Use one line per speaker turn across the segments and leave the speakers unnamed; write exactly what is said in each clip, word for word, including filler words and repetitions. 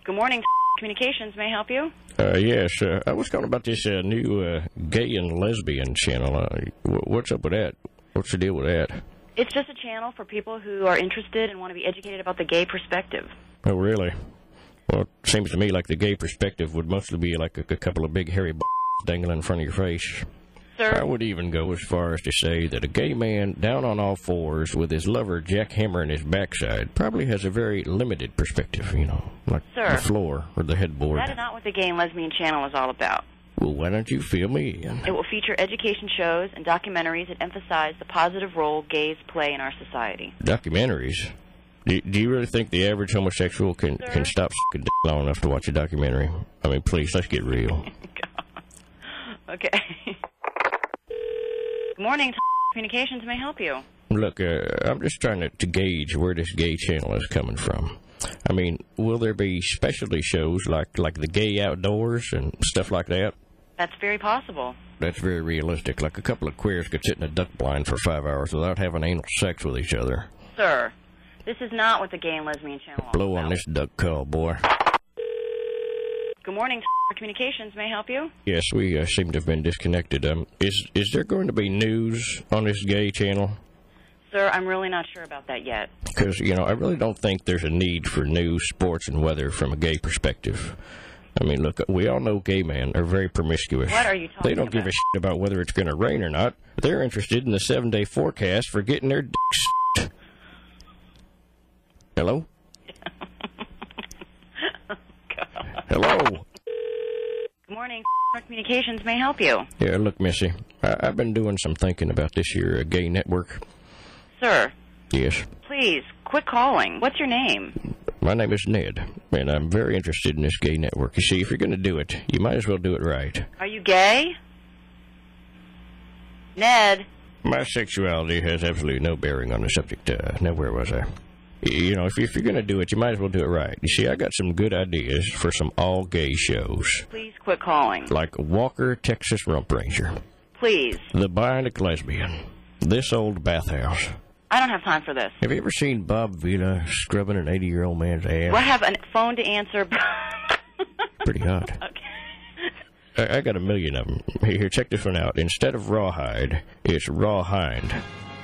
Good morning, Communications. May I help you?
Uh, yes, uh, I was calling about this uh, new uh, gay and lesbian channel. Uh, what's up with that? What's the deal with that?
It's just a channel for people who are interested and want to be educated about the gay perspective.
Oh, really? Well, it seems to me like the gay perspective would mostly be like a, a couple of big hairy b****s dangling in front of your face.
Sir?
I would even go as far as to say that a gay man down on all fours with his lover jackhammering his backside probably has a very limited perspective, you know, like
Sir,
the floor or the headboard.
That is not what the Gay and Lesbian channel is all about.
Well, why don't you fill me in?
It will feature education shows and documentaries that emphasize the positive role gays play in our society.
Documentaries? Do, do you really think the average homosexual can, can stop s***ing dick long enough to watch a documentary? I mean, please, let's get real.
Okay. Good morning, Communications. May I help you?
Look, uh, I'm just trying to, to gauge where this gay channel is coming from. I mean, will there be specialty shows like, like the gay outdoors and stuff like that?
That's very possible.
That's very realistic. Like a couple of queers could sit in a duck blind for five hours without having anal sex with each other.
Sir, this is not what the Gay and Lesbian channel is
Blow
about.
on this duck call, boy.
Good morning, Communications. May I help you?
Yes, we uh, seem to have been disconnected. Um, is is there going to be news on this gay channel?
Sir, I'm really not sure about that yet.
Because, you know, I really don't think there's a need for news, sports, and weather from a gay perspective. I mean, look, we all know gay men are very promiscuous.
What are you talking
They don't
about?
give a shit about whether it's going to rain or not. They're interested in the seven-day forecast for getting their dicks. Hello? Hello?
Good morning, Communications. May I help you?
Yeah, look, Missy, I- I've been doing some thinking about this here uh, gay network.
Sir,
Yes.
please, quit calling. What's your name?
My name is Ned, and I'm very interested in this gay network. You see, if you're going to do it, you might as well do it right.
Are you gay? Ned?
My sexuality has absolutely no bearing on the subject. Uh, now, where was I? You know, if, if you're going to do it, you might as well do it right. You see, I got some good ideas for some all-gay shows.
Please quit calling.
Like Walker, Texas Rump Ranger.
Please.
The Bionic Lesbian. This Old Bathhouse.
I don't have time for this.
Have you ever seen Bob Vila scrubbing an eighty-year-old man's ass?
Well, I have a phone to answer.
Pretty hot.
Okay.
I, I got a million of them. Here, here, check this one out. Instead of rawhide, it's rawhind.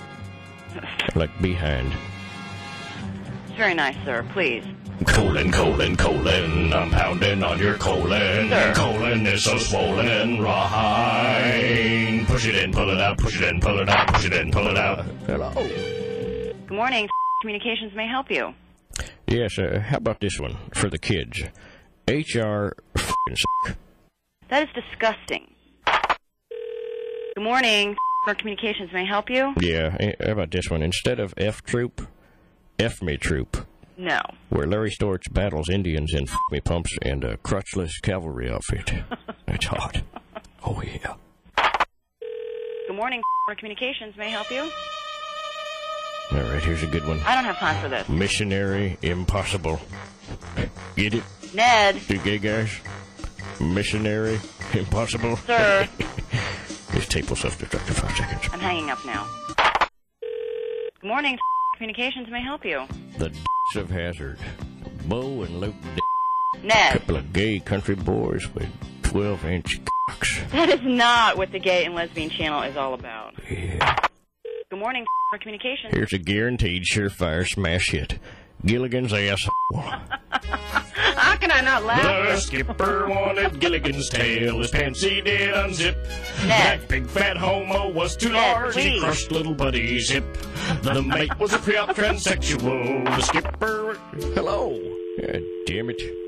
Like behind.
Very nice, sir. Please.
Colon, colon, colon, I'm pounding on your colon.
Sir.
Colon is so swollen, rawhide. Push it in, pull it out, push it in, pull it out, push it in, pull it out.
Hello.
Good morning, Communications. May I help you?
Yes, uh, how about this one for the kids? H R f***ing s***.
That is disgusting. Good morning, Communications. May I help you?
Yeah, eh, how about this one? Instead of F Troop, F Me Troop.
No.
Where Larry Storch battles Indians in f me pumps and a crutchless cavalry outfit. It's hot. Oh, yeah.
Good morning, Communications. May I help you?
All right, here's a good one.
I don't have time for this.
Missionary Impossible. Get it?
Ned.
You gay guys? Missionary Impossible.
Sir.
This tape will self-destruct in five seconds.
I'm hanging up now. Good morning, Communications. May I help you?
The d***s of Hazard. Bo and Luke D***.
Ned.
Couple of gay country boys with twelve-inch cocks.
That is not what the Gay and Lesbian channel is all about.
Yeah.
Good morning, Communications.
Here's a guaranteed surefire smash hit. Gilligan's asshole.
How can I not laugh?
The skipper wanted Gilligan's tail, his pants he did unzip.
Ned.
That big fat homo was too
Ned,
large, he
please.
crushed little buddy's hip. The mate was a pre-op transsexual, the skipper...
Hello. God damn it.